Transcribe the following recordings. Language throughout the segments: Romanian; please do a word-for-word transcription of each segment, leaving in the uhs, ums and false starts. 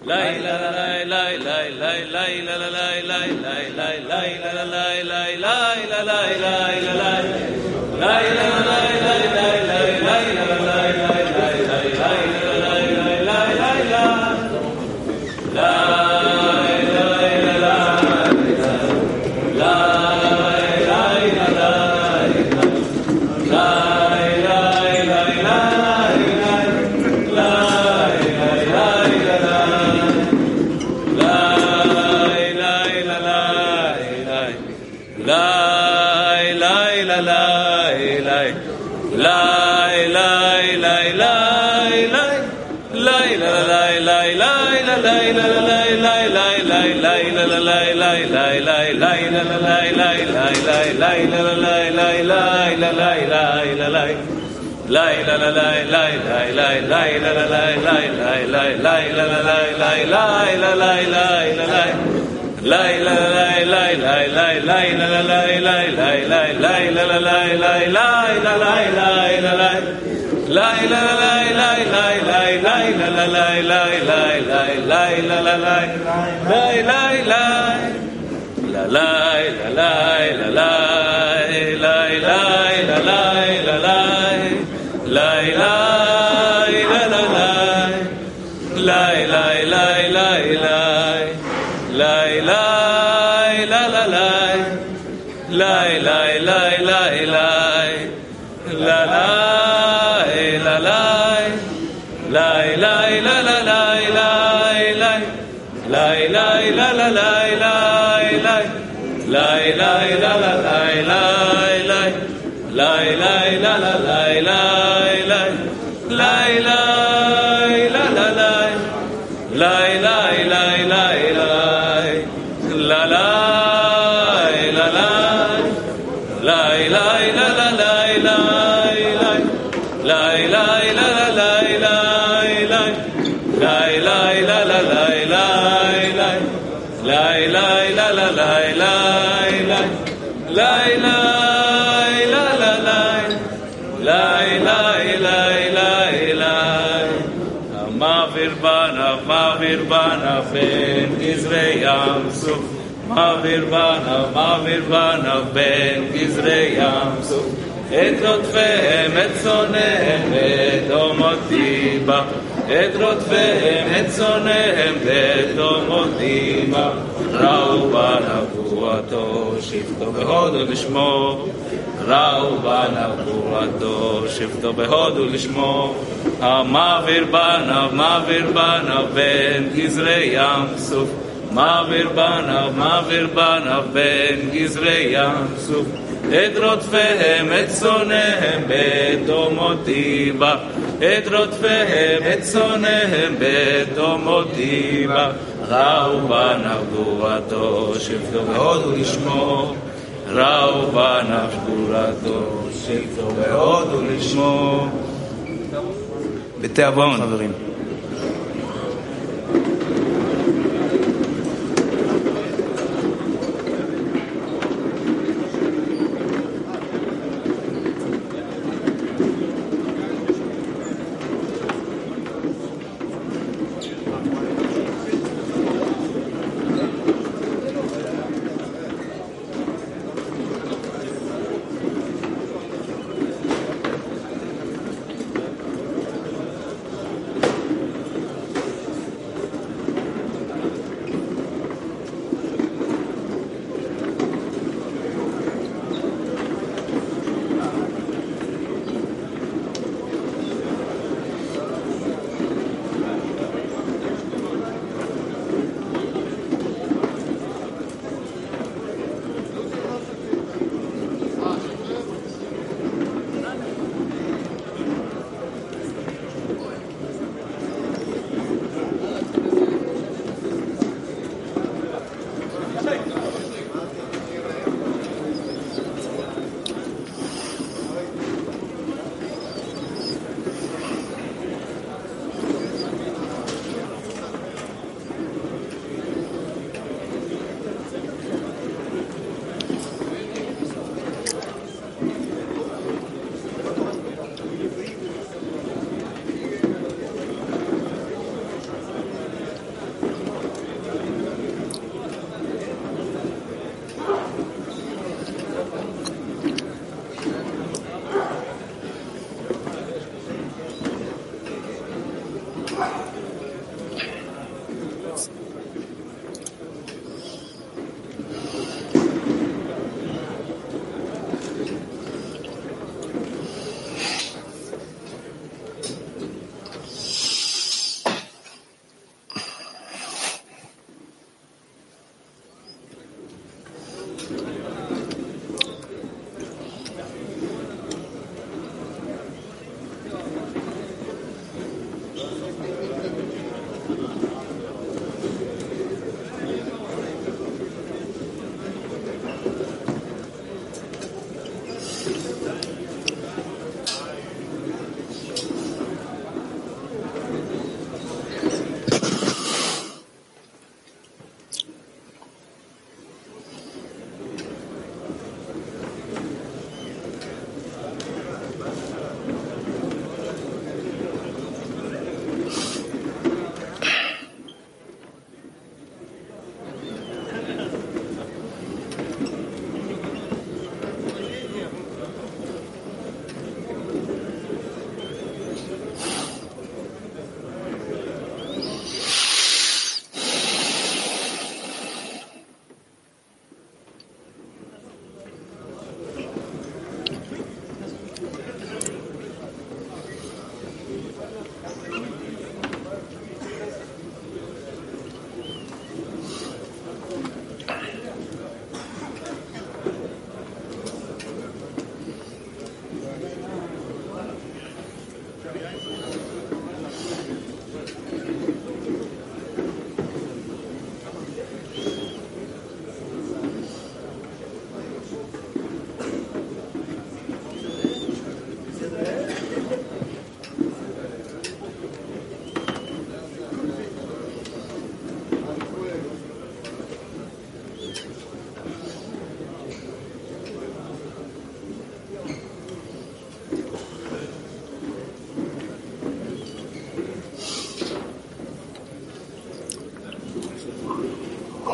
בתיאבון, חברים.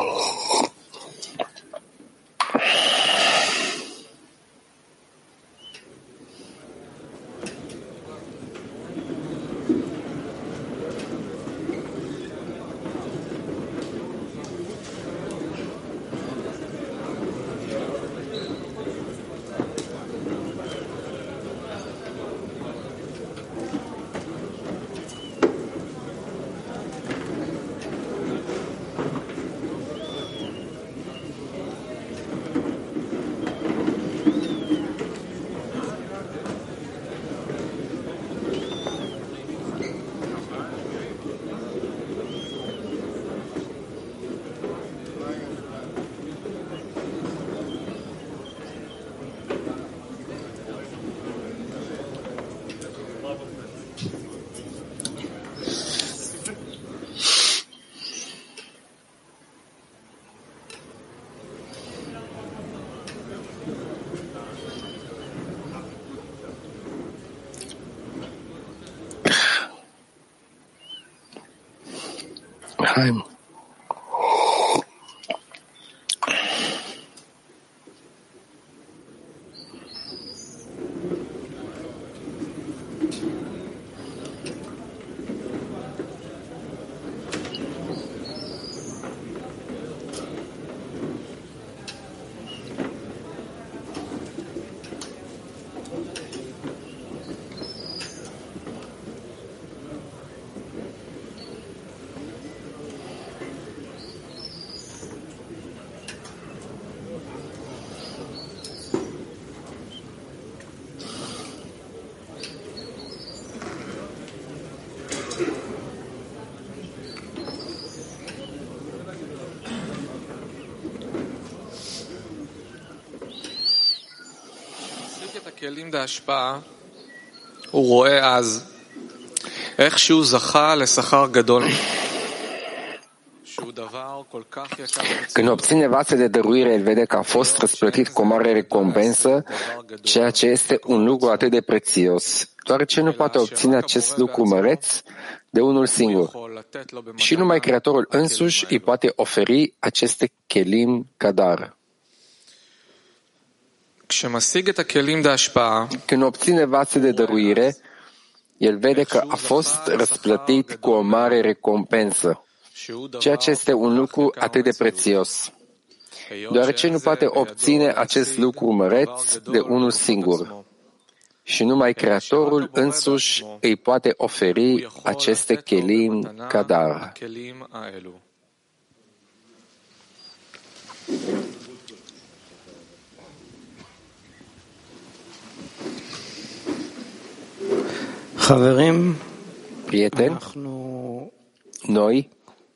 Chaim. הכלים להשפעה, הוא רואה אז איך שהוא זכה לשכר גדול, שהוא דבר כל כך יקר. Când obține vase de dăruire, el vede că a fost răsplătit cu o mare recompensă, ceea ce este un lucru atât de prețios, deoarece nu poate obține acest lucru măreț de unul singur. Și numai Creatorul însuși îi poate oferi aceste chelim ca dar. Când obține vase de dăruire, el vede că a fost răsplătit cu o mare recompensă, ceea ce este un lucru atât de prețios, deoarece nu poate obține acest lucru măreț de unul singur. Și numai Creatorul însuși îi poate oferi aceste chelim ca dar. Prieteni, noi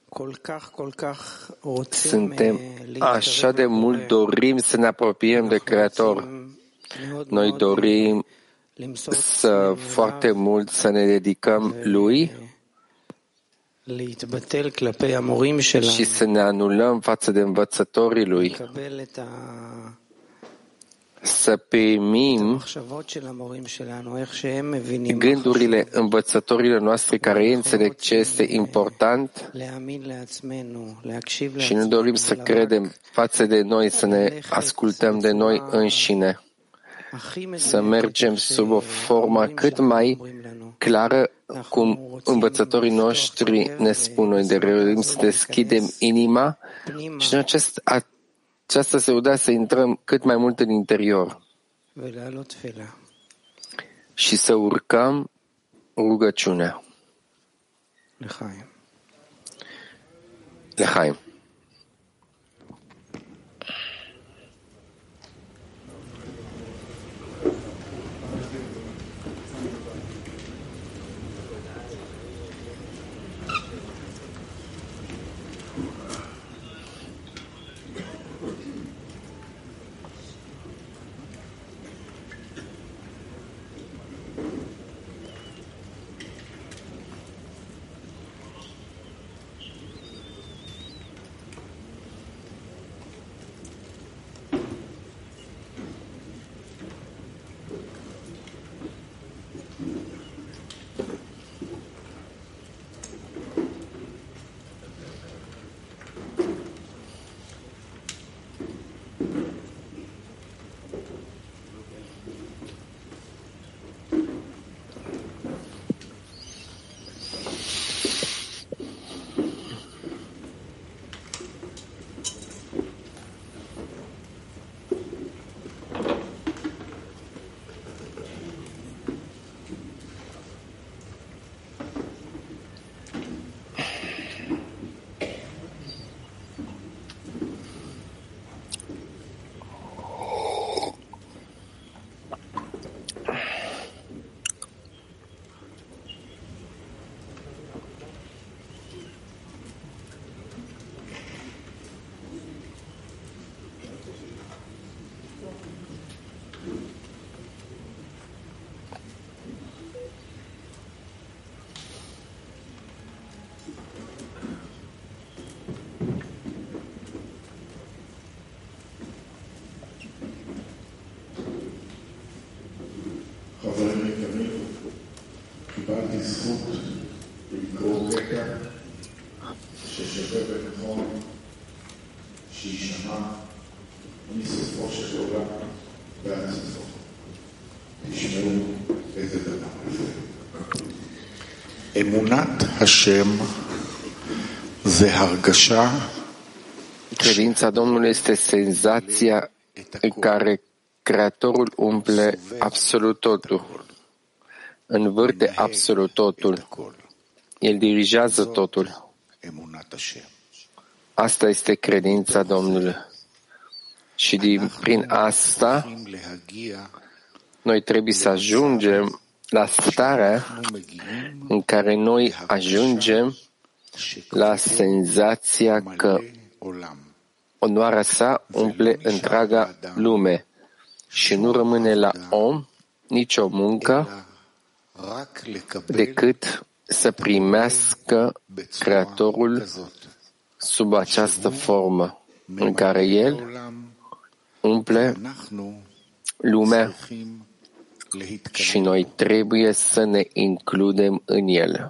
suntem așa de mult dorim să ne apropiem de Creator. Noi dorim să foarte mult să ne dedicăm Lui și să ne anulăm față de învățătorii Lui, să primim gândurile învățătorilor noastre care ei înțeleg ce este important și nu dorim să credem față de noi, să ne ascultăm de noi înșine, să mergem sub o formă cât mai clară cum învățătorii noștri ne spun. Noi dorim să deschidem inima și în acest Aceasta se udea să intrăm cât mai mult în interior și să urcăm rugăciunea. Lechaim. חברים יקרים, קיבלתי זכות לקרוא קטע ששווה ונכון שישמע מסופו של עולם ועד סופו. תשמעו איזה דבר הזה. אמונת השם זה הרגשה. Credința Domnului este senzația în care Creatorul umple absolut totul, învârte absolut totul, El dirigează totul. Asta este credința Domnului. Și din, prin asta noi trebuie să ajungem la starea în care noi ajungem la senzația că onoarea sa umple întreaga lume și nu rămâne la om nicio muncă decât să primească Creatorul sub această formă în care El umple lumea și noi trebuie să ne includem în El.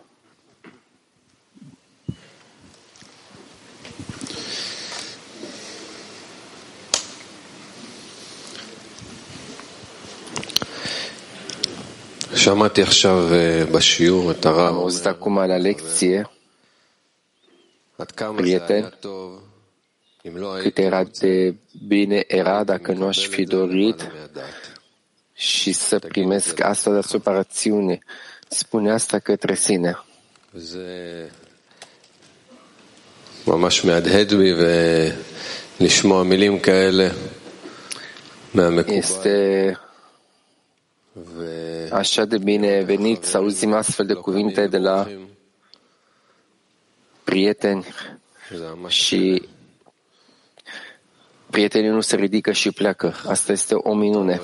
שמעתי עכשיו בשיעור את הרב. Am auzit acum la lecție, prieten, cât era de bine era dacă nu aș fi dorit și să primesc asta deasupra rațiune. Spune asta către sine. ממש מהדהד בי ולשמוע מילים כאלה מהמקובל. Este așa de bine venit să auzim astfel de cuvinte de la prieteni și prietenii nu se ridică și pleacă. Asta este o minune.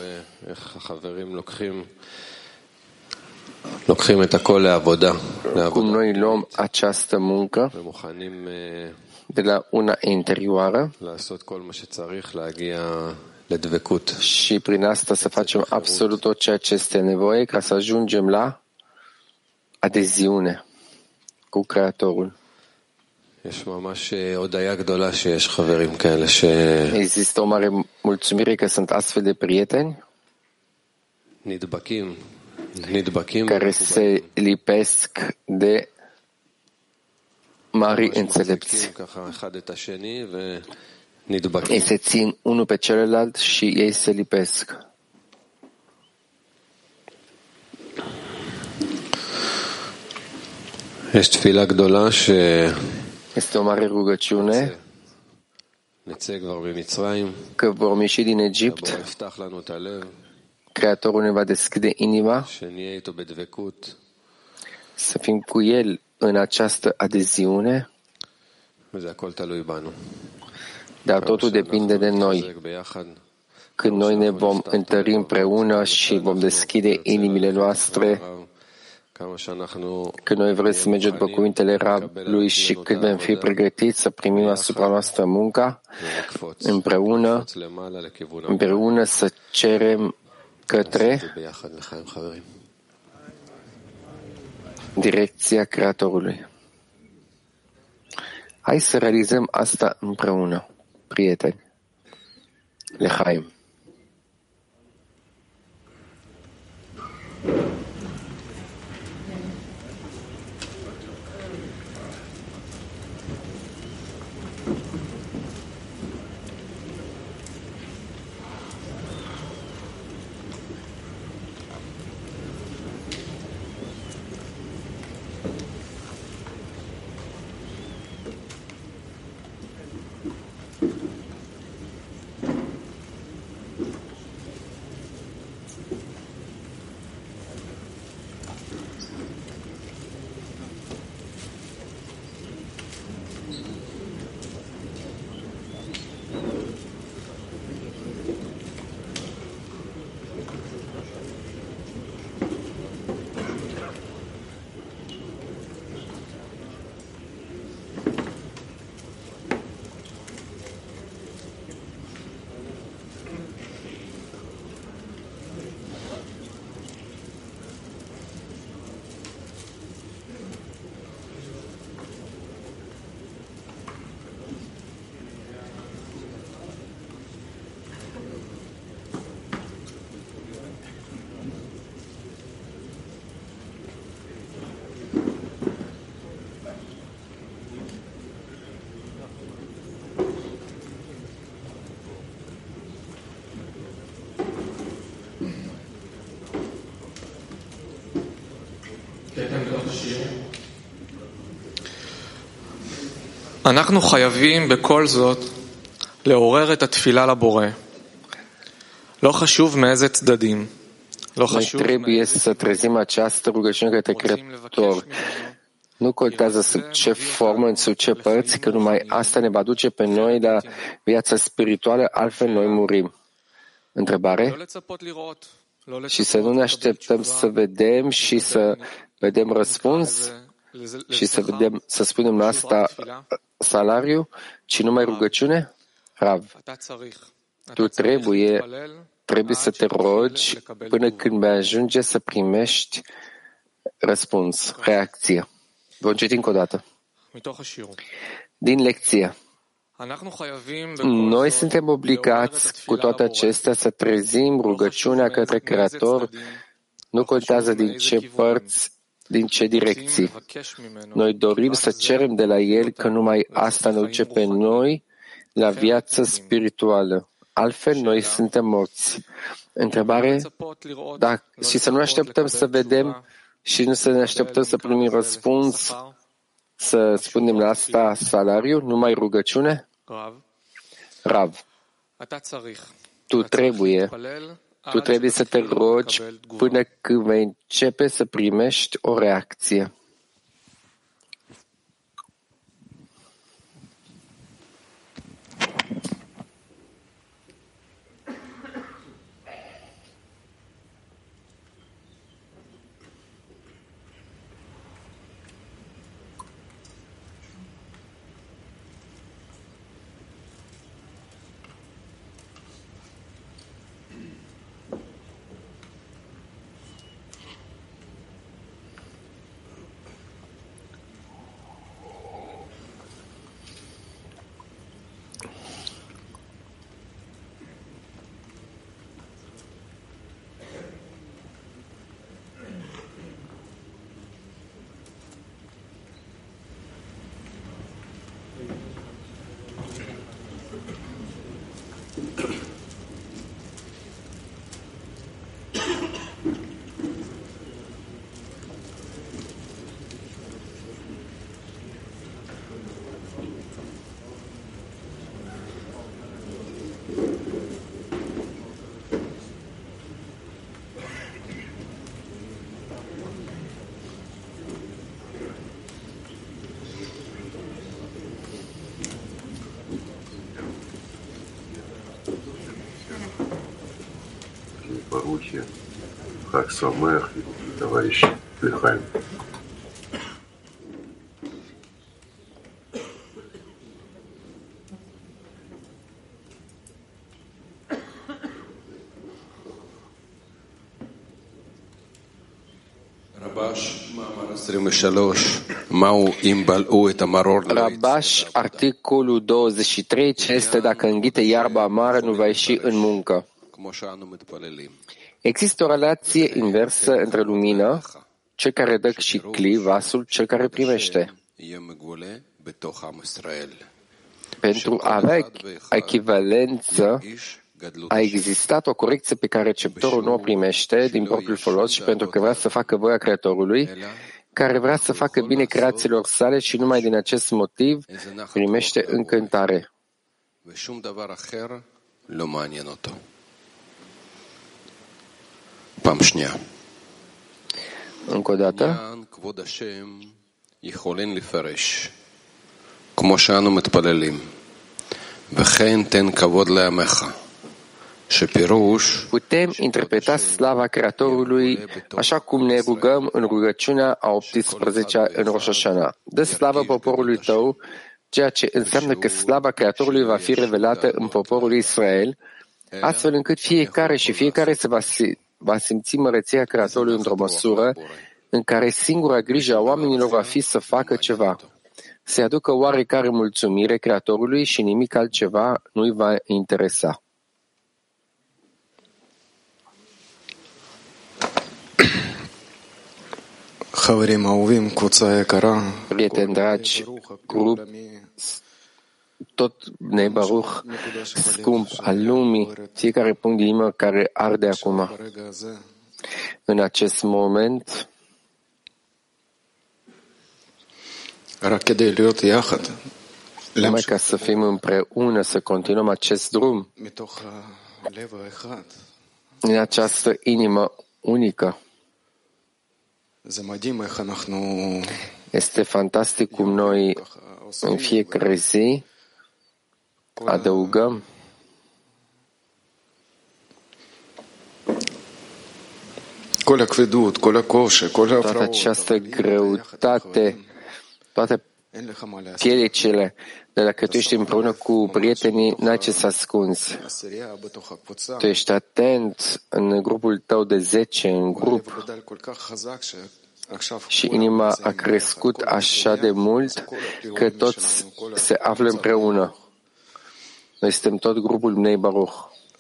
Cum noi luăm această muncă de la una interioară și prin asta să facem absolut tot ceea ce este nevoie ca să ajungem la adeziune cu Creatorul. Există o mare mulțumire că sunt astfel de prieteni care se lipesc de mari înțelepți. Ei se țin unul pe celălalt și ei se lipesc. Este o mare rugăciune că vom ieși din Egipt, Creatorul ne va deschide inima, să fim cu El în această adeziune, dar totul depinde de noi. Când noi ne vom întări împreună și vom deschide inimile noastre, când noi vrem să mergem după cuvintele Rabului și când vom fi pregătiți să primim asupra noastră munca, împreună, împreună să cerem către direcția Creatorului. Hai să realizăm asta împreună, prieteni. לחיים. אנחנו חייבים בכל זאת לעורר את התפילה לבורא. לא חשוב מאיזה צדדים. לא חשוב trebuie să trezim această rugăciune către Creator. Nu contează sub ce formă, în sub ce părți, că numai asta ne va duce pe noi la viața spirituală, altfel noi murim. Întrebare? Și să nu ne așteptăm să vedem și să vedem răspuns și să vedem, să spunem la asta salariu, ci numai rugăciune? Rav, tu trebuie, trebuie să te rogi până când vei ajunge să primești răspuns, reacție. Vom citi încă o dată. Din lecție. Noi suntem obligați cu toate acestea să trezim rugăciunea către Creator, nu contează din ce părți, din ce direcții. Noi dorim să cerem de la El că numai asta ne duce pe noi la viața spirituală. Altfel, noi suntem morți. Întrebare? Da, și să nu așteptăm să vedem și nu să ne așteptăm să primim răspuns, să spunem la asta salariu, numai rugăciune? Rav, tu trebuie, tu trebuie să te rogi până când vei începe să primești o reacție. Барухи, Хаг Самеах, товарищи Лехайм. Rabash, articolul douăzeci și trei, ce este dacă înghite iarba amară, nu va ieși în muncă. Există o relație inversă între lumină, cel care dă și cli, vasul, cel care primește. Pentru a avea echivalență, a existat o corecție pe care receptorul nu o primește din propriul folos și pentru că vrea să facă voia Creatorului, care vrea să facă bine creațiilor sale și numai din acest motiv primește încântare. Încă o dată. Putem interpreta slava Creatorului așa cum ne rugăm în rugăciunea a optsprezecea în Rosh Hashanah. Dă slavă poporului tău, ceea ce înseamnă că slava Creatorului va fi revelată în poporul Israel, astfel încât fiecare și fiecare se va, va simți măreția Creatorului într-o măsură în care singura grijă a oamenilor va fi să facă ceva, să aducă oarecare mulțumire Creatorului și nimic altceva nu-i va interesa. Prieteni dragi, grup, tot Bnei Baruch, scump al lumii, fiecare punct de inimă care arde acum. În acest moment, numai ca să fim împreună, să continuăm acest drum în această inimă unică. Este fantastic cum noi în fiecare zi adăugăm toată această greutate, toate pielicele de la că tu ești împreună cu prietenii, n-ai ce să ascunzi. Tu ești atent în grupul tău de zece, în grup, și inima a crescut așa de mult că toți se află împreună. Noi suntem tot grupul Bnei Baruch.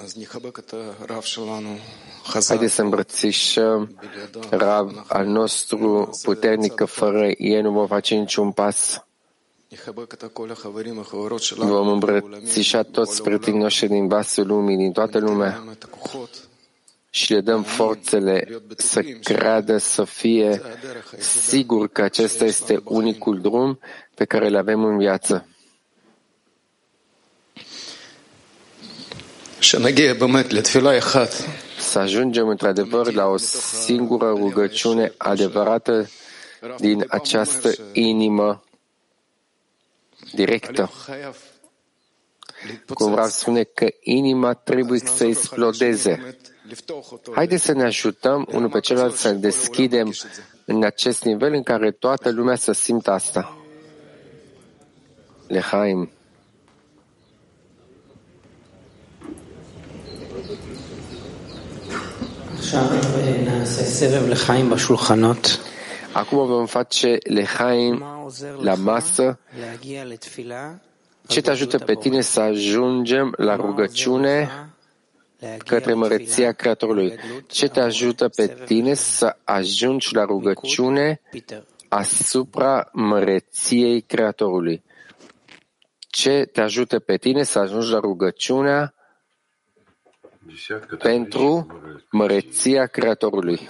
Haideți să îmbrățișăm Rav al nostru puternic, că fără ei nu vom face niciun pas. Vom îmbrățișa toți prietenii noștri din vasul lumii, din toată lumea, și le dăm forțele să creadă, să fie sigur că acesta este unicul drum pe care îl avem în viață. Să ajungem într-adevăr la o singură rugăciune adevărată din această inimă directă. Cum vreau să spune că inima trebuie să explodeze. Haideți să ne ajutăm unul pe celălalt să deschidem în acest nivel în care toată lumea să simtă asta. Lehaim. Acum vom face lehaim la masă. Ce te ajută pe tine să ajungem la rugăciune către măreția Creatorului? Ce te ajută pe tine să ajungi la rugăciune asupra măreției Creatorului? Ce te ajută pe tine să ajungi la rugăciunea pentru măreția Creatorului?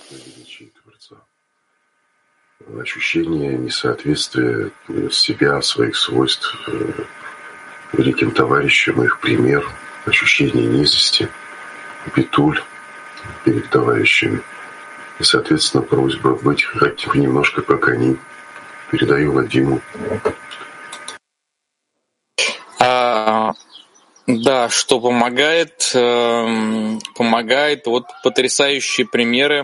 Ощущение несоответствия себя, своих свойств великим товарищам, их пример, ощущение низости, битуль перед товарищами. И, соответственно, просьба быть хоть немножко как они. Передаю Вадиму. А, да, что помогает? Помогает вот потрясающие примеры,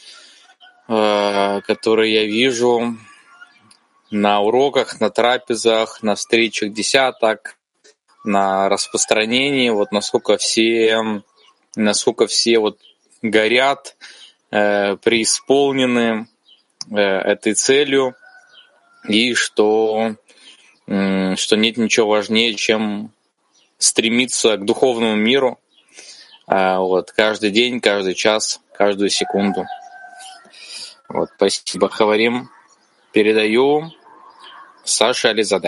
которые я вижу на уроках, на трапезах, на встречах десяток, на распространении, вот насколько все, насколько все вот горят, э, преисполнены этой целью, и что, что нет ничего важнее, чем стремиться к духовному миру вот, каждый день, каждый час, каждую секунду. Вот, спасибо, Хаварим. Передаю Саше Ализаде.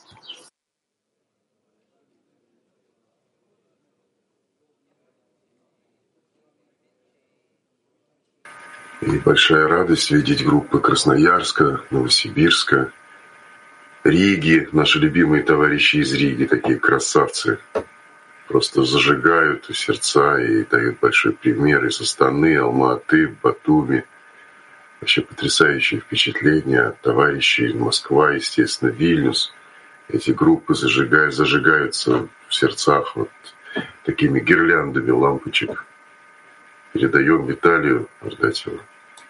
И большая радость видеть группы Красноярска, Новосибирска, Риги, наши любимые товарищи из Риги, такие красавцы, просто зажигают сердца и дают большой пример из Астаны, Алма-Аты, Батуми. Вообще потрясающие впечатления от товарищей. Москва, естественно, Вильнюс. Эти группы зажигают, зажигаются в сердцах вот такими гирляндами лампочек. Передаем Виталию Ардатьеву.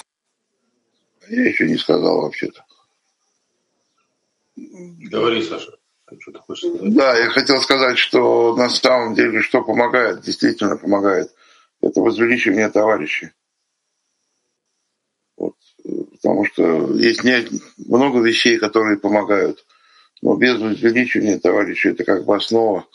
Я еще не сказал вообще-то. Говори, Саша. Что ты хочешь сказать? Да, я хотел сказать, что на самом деле что помогает, действительно помогает, это возвеличивание товарищей. Вот. Потому что есть не, много вещей, которые помогают, но без возвеличивания товарищей это как бы основа.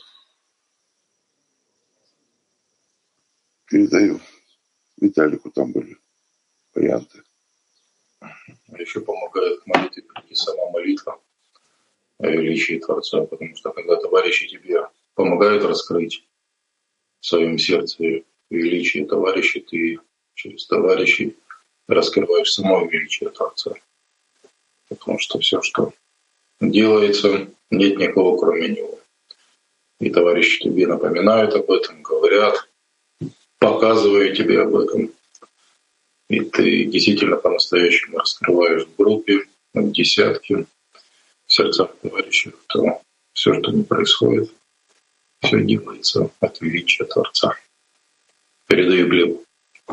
Передаю Виталику, там были варианты. А еще помогает к молитве прийти сама молитва о величии Творца, потому что когда товарищи тебе помогают раскрыть в своем сердце величие товарищей, ты через товарищей раскрываешь само величие Творца. Потому что все, что делается, нет никого кроме него. И товарищи тебе напоминают об этом, говорят, показывают тебе об этом. И ты действительно по-настоящему раскрываешь в группе, в десятке, в сердцах товарищей, то все, что не происходит, все делается от величия Творца. Передаю Глебу.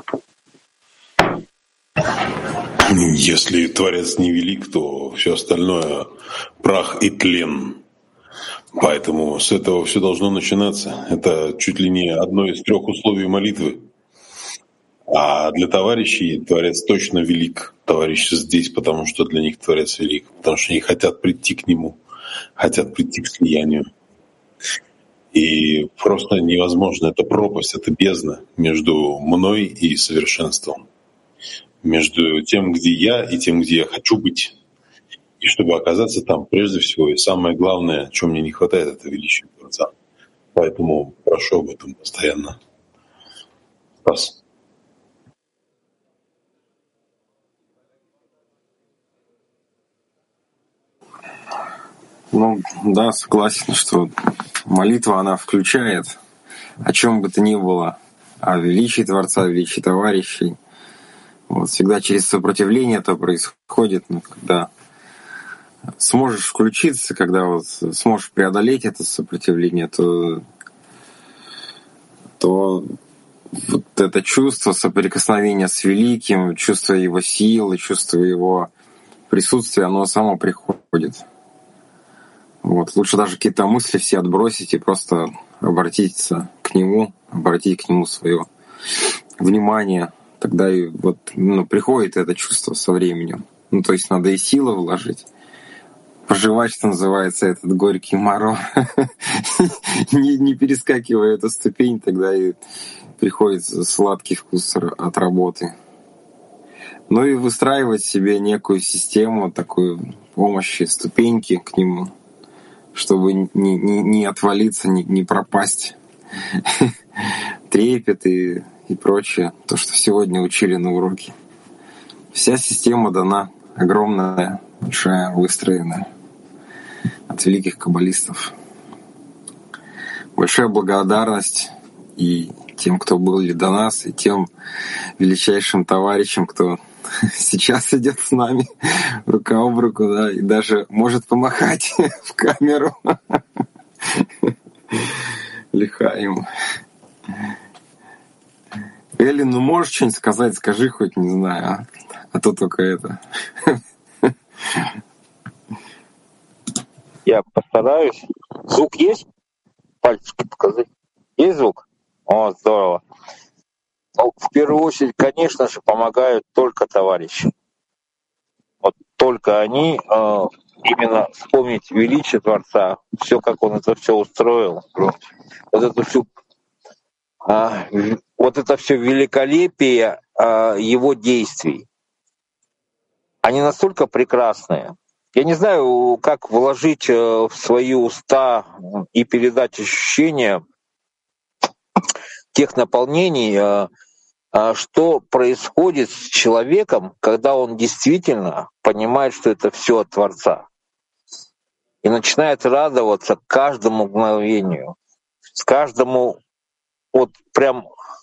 Если Творец невелик, то все остальное — прах и тлен. Поэтому с этого все должно начинаться. Это чуть ли не одно из трех условий молитвы. А для товарищей Творец точно велик. Товарищи здесь, потому что для них Творец велик. Потому что они хотят прийти к Нему, хотят прийти к слиянию. И просто невозможно. Это пропасть, это бездна между мной и совершенством. Между тем, где я, и тем, где я хочу быть. И чтобы оказаться там, прежде всего, и самое главное, чего мне не хватает, это величие Творца. Поэтому прошу об этом постоянно. Спас. Ну, да, согласен, что молитва, она включает о чем бы то ни было, о величии Творца, о величии товарищей. Вот, всегда через сопротивление это происходит, но когда сможешь включиться, когда вот сможешь преодолеть это сопротивление, то, то вот это чувство соприкосновения с Великим, чувство Его силы, чувство Его присутствия, оно само приходит. Вот. Лучше даже какие-то мысли все отбросить и просто обратиться к Нему, обратить к Нему свое внимание. Тогда и вот, ну, приходит это чувство со временем. Ну, то есть надо и силы вложить, проживать, что называется, этот горький мороз, не, не перескакивая эту ступень, тогда и приходит сладкий вкус от работы. Ну и выстраивать себе некую систему, такую помощи, ступеньки к Нему, чтобы не, не, не отвалиться, не, не пропасть. Трепет и, и прочее, то, что сегодня учили на уроке. Вся система дана, огромная, большая, выстроенная от великих каббалистов. Большая благодарность и тем, кто были до нас, и тем величайшим товарищам, кто сейчас идет с нами рука об руку, да, и даже может помахать в камеру. Лихаим. Эли, ну можешь что-нибудь сказать? Скажи хоть, не знаю, а, а то только это. Я постараюсь. Звук есть? Пальчики показать. Есть звук? О, здорово. Ну, в первую очередь, конечно же, помогают только товарищи. только они э, именно вспомнить величие Творца, все, как он это все устроил, вот эту всю, э, вот это все великолепие э, его действий. Они настолько прекрасные. Я не знаю, как вложить в свои уста и передать ощущения тех наполнений, что происходит с человеком, когда он действительно понимает, что это все от Творца. И начинает радоваться каждому мгновению, с каждому вот прям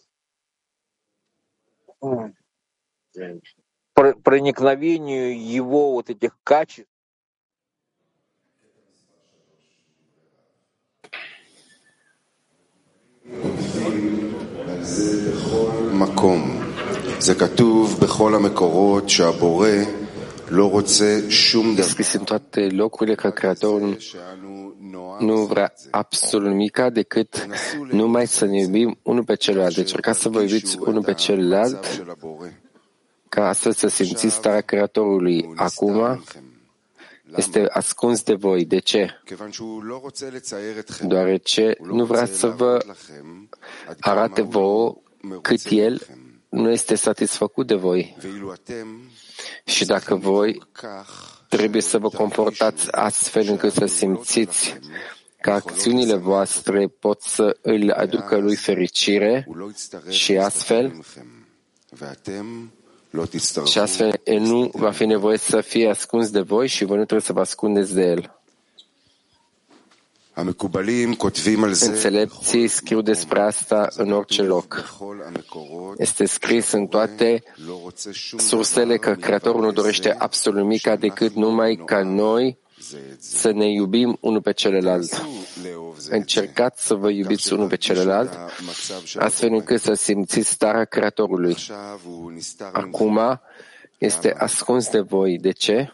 проникновению его вот этих качеств. מקום. זה כתוב בכל המקורות שהבורא לא רוצה שום דבר. Scris în toate locurile că Creatorul nu vrea absolut nimic decât numai să ne iubim unul pe celălalt. Deci, ca să vă iubiți unul pe celălalt, ca astfel să simțiți starea Creatorului. Acum este ascuns de voi. De ce? Deoarece nu vrea să vă arate vouă cât El nu este satisfăcut de voi. Și dacă voi trebuie să vă comportați astfel încât să simțiți că acțiunile voastre pot să îl aducă lui fericire și astfel și astfel nu va fi nevoie să fie ascuns de voi și voi nu trebuie să vă ascundeți de El. Înțelepții scriu despre asta în orice loc. Este scris în toate sursele că Creatorul nu dorește absolut nimic decât numai ca noi să ne iubim unul pe celălalt. Încercați să vă iubiți unul pe celălalt, astfel încât să simțiți starea Creatorului. Acum este ascuns de voi. De ce?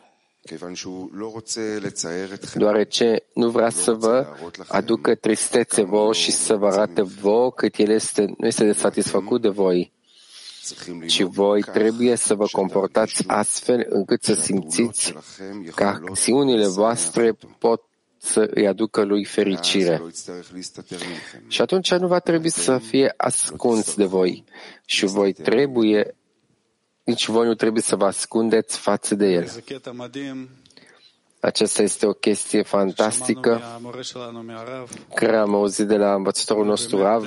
Deoarece nu vrea să vă aducă tristețe vouă și să vă arate vouă cât El este, nu este de satisfăcut de voi, ci voi trebuie să vă comportați astfel încât să simțiți că acțiunile voastre pot să îi aducă lui fericire. Și atunci nu va trebui să fie ascuns de voi și voi trebuie nici voi nu trebuie să vă ascundeți față de El. Aceasta este o chestie fantastică care am auzit de la învățătorul nostru Rav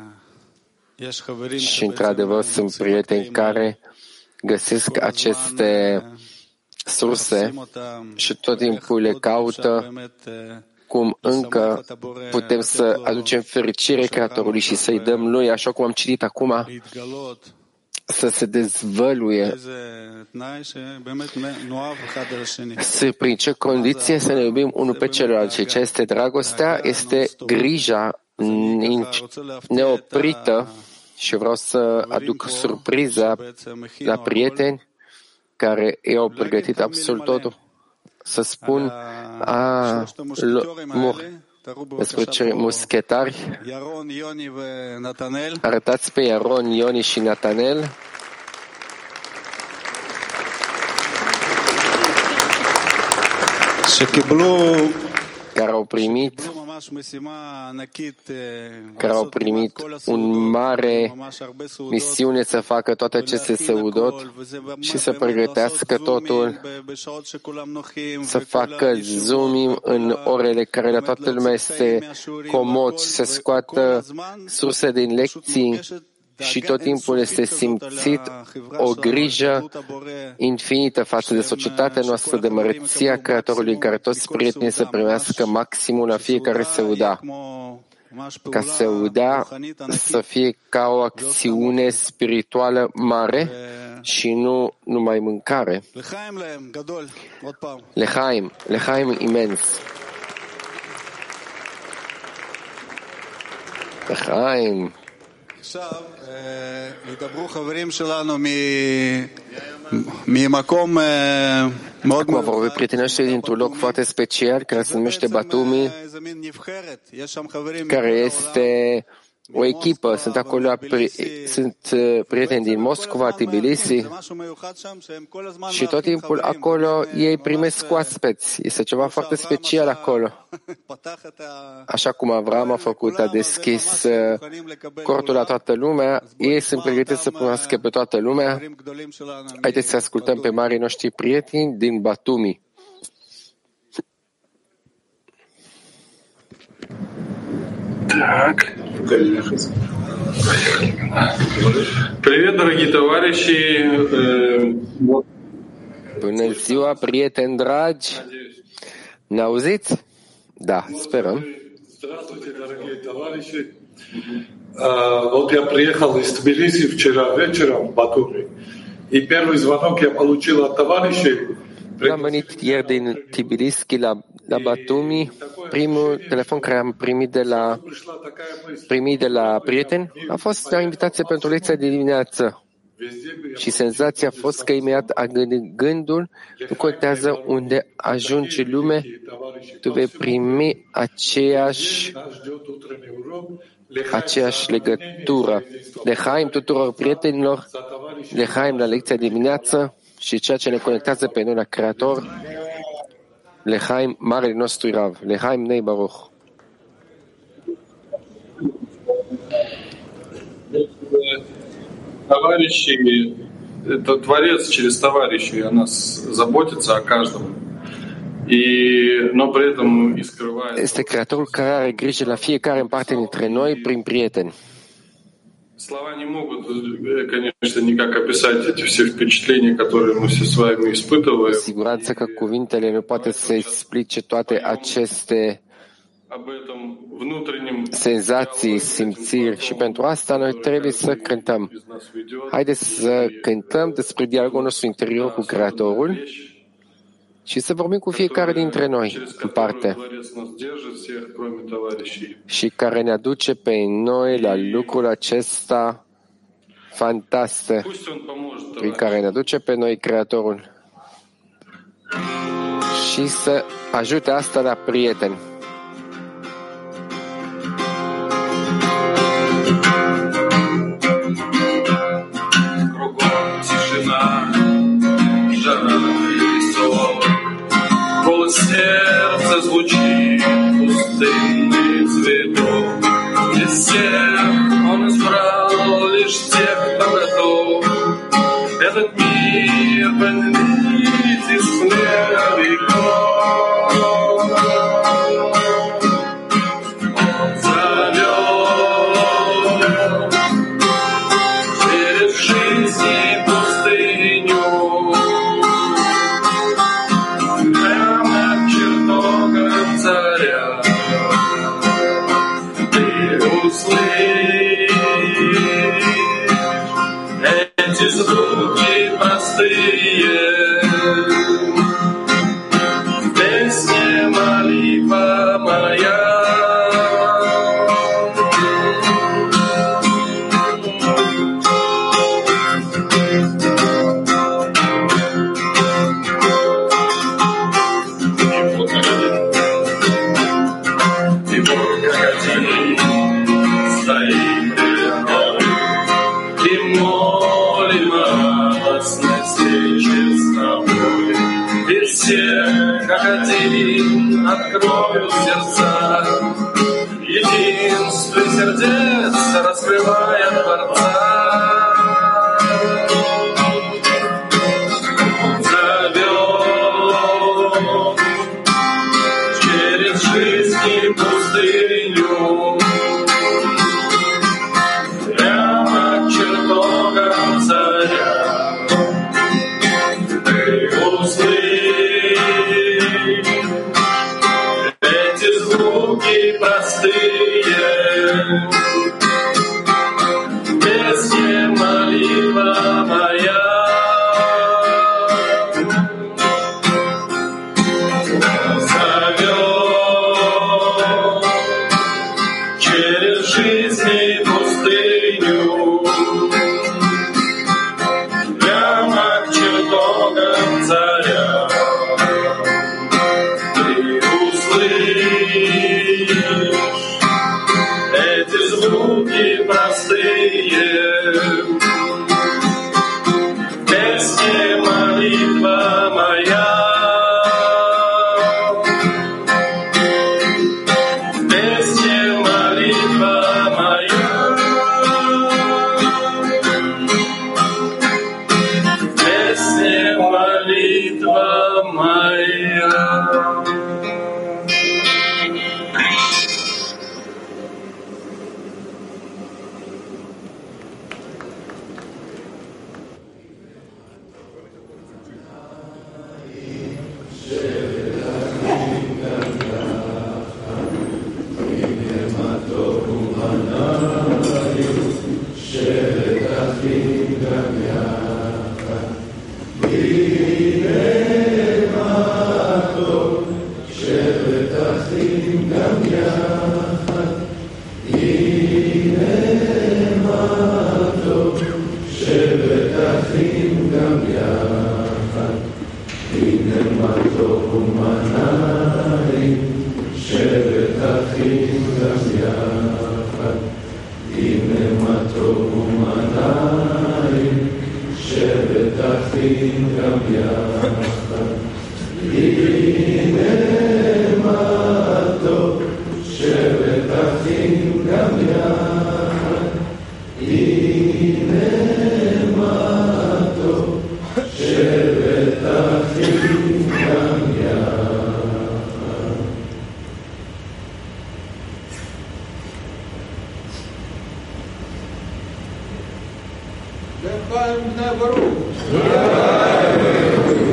și, într-adevăr, sunt prieteni care găsesc aceste surse și tot timpul le caută cum încă putem să aducem fericire Creatorului și să-i dăm Lui, așa cum am citit acum, să se dezvăluie să prin ce condiție să ne iubim unul pe celălalt. Și ce este dragostea? Este grija neoprită și vreau să aduc surpriza la prieteni care i-au pregătit absolut totul. Să spun a, despre cei muschetari. Arătați pe Iaron, Ioni și Natanel. Care au primit care au primit un mare misiune să facă toate aceste seudot și să pregătească totul, să facă zoom în orele care la toată lumea este comod, să scoată surse din lecții și tot timpul este simțit o grijă infinită față de societatea noastră, de măreția Creatorului, în care toți prietenii să primească maximul la fiecare seuda, ca seuda să fie ca o acțiune spirituală mare și nu numai mâncare. Lehaim, lehaim imens. Lehaim. Acum vor vorbi prietenii noștri dintr-un loc foarte special care se numește Batumi, care este o echipă, sunt acolo sunt prieteni din Moscova, Tbilisi și tot timpul acolo ei primesc oaspeți. Este ceva foarte special acolo. Așa cum Avram a făcut, a deschis cortul la toată lumea, ei sunt pregătiți să primească pe toată lumea. Haideți să ascultăm pe marii noștri prieteni din Batumi. Так. Привет, дорогие товарищи. Bună ziua, prieteni dragi. Ne auziți? Da, sperăm. Здравствуйте, дорогие товарищи. Вот я приехал из Тбилиси вчера вечером в Батуми. И первый звонок я получил от товарищей. Am venit ieri din Tbilisi la, la Batumi. Primul telefon care am primit de la, primit de la prieteni a fost o invitație pentru lecția de dimineață. Și senzația a fost că imediat a gândit gândul, nu contează unde ajungi lume, tu vei primi aceeași, aceeași legătură. Lehaim tuturor prietenilor, lehaim la lecția de dimineață și ceea ce ne conectează pe noi la Creator, lehaim marele nostru Rav, lehaim Nei Baruch. Товарищи, это Творец через товарищей о нас заботится, о каждом. И, но при этом и скрывает. Este Creatorul care are grijă la fiecare în parte dintre noi prin prieteni. Слова не могут, конечно, никак описать эти все впечатления, которые мы все с вами испытываем. Siguranță că cuvintele nu poate să explice toate aceste senzații, simțiri și pentru asta noi trebuie să cântăm. Haideți să cântăm despre dialogul nostru interior cu Creatorul și să vorbim cu fiecare dintre noi în parte și care ne aduce pe noi la lucrul acesta fantastic prin care ne aduce pe noi Creatorul și să ajute asta la prieteni. Голос сердца звучит пустынный цветок. Из всех он избрал лишь тех, кто готов этот мир пленить из плена веков. Он зовет через жизнь и пустыню. Царя, ты услышь эти звуки простые, песня, молитва моя. Все, как один, откроют сердца, единство сердец раскрывает Творца. Зовет через жизнь и пустыню, прямо к чертогам царя. Ты услышь эти звуки простые, песня, молитва моя. Зовет через жизнь и пустыню, прямо к чертогам царя. Ты услышь эти звуки Наоборот.